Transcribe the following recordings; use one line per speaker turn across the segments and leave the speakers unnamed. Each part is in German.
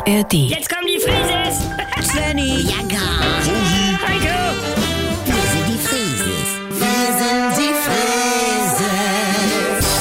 ARD.
Jetzt kommen die Frises!
Svenny,
Jagger,
Heiko!
wir sind die Frieses. Wir sind die Frieses.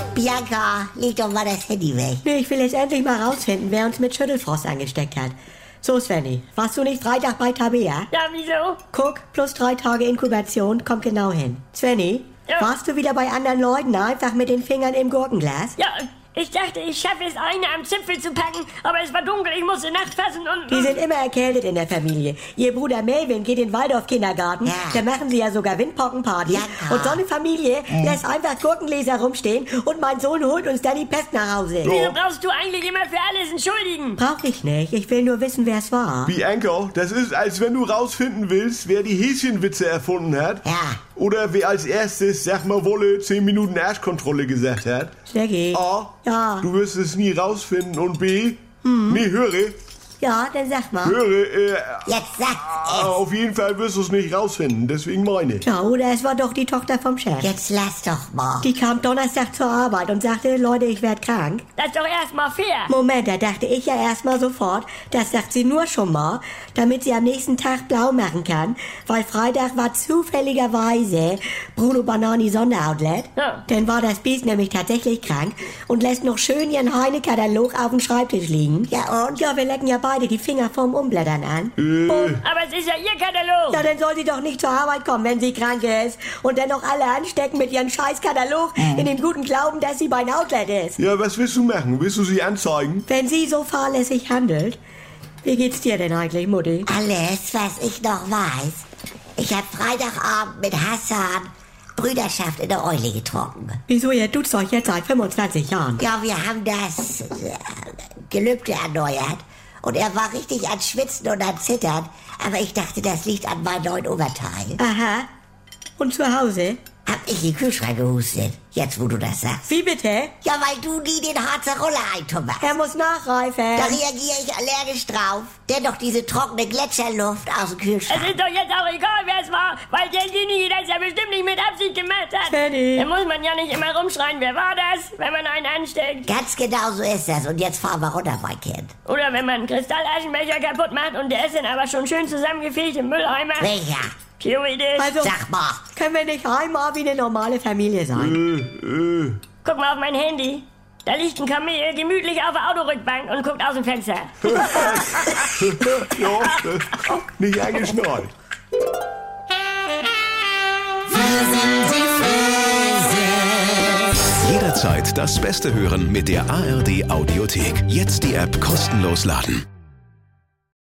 Bianca, leg doch mal das Handy weg.
nee, ich will jetzt endlich mal rausfinden, wer uns mit Schüttelfrost angesteckt hat. So, Svenny, warst du nicht Freitag bei Tabea?
Ja, wieso?
Guck, plus 3 Tage Inkubation, kommt genau hin. Svenny,
Ja.
warst du wieder bei anderen Leuten einfach mit den Fingern im Gurkenglas?
Ja, ich dachte, ich schaffe es, eine am Zipfel zu packen, aber es war dunkel, ich musste nachfassen und...
Die sind immer erkältet in der Familie. Ihr Bruder Melvin geht in den Waldorf-Kindergarten.
Ja.
Da machen sie ja sogar Windpockenparty.
Ja.
Und so eine Familie lässt einfach Gurkengläser rumstehen und mein Sohn holt uns dann die Pest nach Hause.
Wieso brauchst du eigentlich immer für alles entschuldigen?
Brauch ich nicht. Ich will nur wissen, wer es war.
Bianca, das ist, als wenn du rausfinden willst, wer die Häschenwitze erfunden hat.
Ja.
Oder wer als erstes, sag mal Wolle, 10 Minuten Arschkontrolle gesagt hat.
Stecki.
A,
Ja.
du wirst es nie rausfinden. Und B, nee, höre,
Ja, dann sag mal.
Jetzt sagt es.
auf jeden Fall wirst du es nicht rausfinden. Deswegen meine.
Ja, oder es war doch die Tochter vom Chef.
Jetzt lass doch mal.
Die kam Donnerstag zur Arbeit und sagte, Leute, ich werd krank.
Das ist doch erstmal fair.
Moment, da dachte ich ja erstmal sofort, das sagt sie nur schon mal, damit sie am nächsten Tag blau machen kann, weil Freitag war zufälligerweise Bruno Banani Sonderoutlet.
Ja.
Dann war das Biest nämlich tatsächlich krank und lässt noch schön ihren Heine-Katalog auf dem Schreibtisch liegen.
Ja, und?
Ja, wir lecken ja beide die Finger vorm Umblättern an.
Aber es ist ja ihr Katalog.
Ja, dann soll sie doch nicht zur Arbeit kommen, wenn sie krank ist. Und dann noch alle anstecken mit ihrem Scheißkatalog in dem guten Glauben, dass sie beim Outlet ist.
Ja, was willst du machen? Willst du sie anzeigen?
Wenn sie so fahrlässig handelt, wie geht's dir denn eigentlich, Mutti?
Alles, was ich noch weiß. Ich hab Freitagabend mit Hassan Brüderschaft in der Eule getrunken.
Wieso, ihr tut's euch jetzt seit 25 Jahren?
Ja, wir haben das Gelübde erneuert. Und er war richtig an Schwitzen und an Zittern. Aber ich dachte, das liegt an meinem neuen Oberteil.
Aha. Und zu Hause?
Hab ich in den Kühlschrank gehustet. Jetzt, wo du das sagst.
Wie bitte?
Ja, weil du nie den Harzer Roller eintummerst.
Er muss nachreifen.
Da reagiere ich allergisch drauf. Dennoch diese trockene Gletscherluft aus dem
Es
Kühlschrank.
ist doch jetzt auch egal, wer es war, weil derjenige das ja bestimmt nicht mit Absicht gemacht hat.
Teddy.
Da muss man ja nicht immer rumschreien, wer war das, wenn man einen ansteckt.
Ganz genau so ist das. Und jetzt fahren wir runter, mein Kind.
Oder wenn man einen Kristallaschenbecher kaputt macht und der ist dann aber schon schön zusammengefegt im Mülleimer.
Welcher?
Theoretisch.
Also,
Sag mal.
können wir nicht einmal wie eine normale Familie sein?
Guck mal auf mein Handy. Da liegt ein Kamel gemütlich auf der Autorückbank und guckt aus dem Fenster.
Ja, nicht angeschnallt.
Jederzeit das Beste hören mit der ARD Audiothek. Jetzt die App kostenlos laden.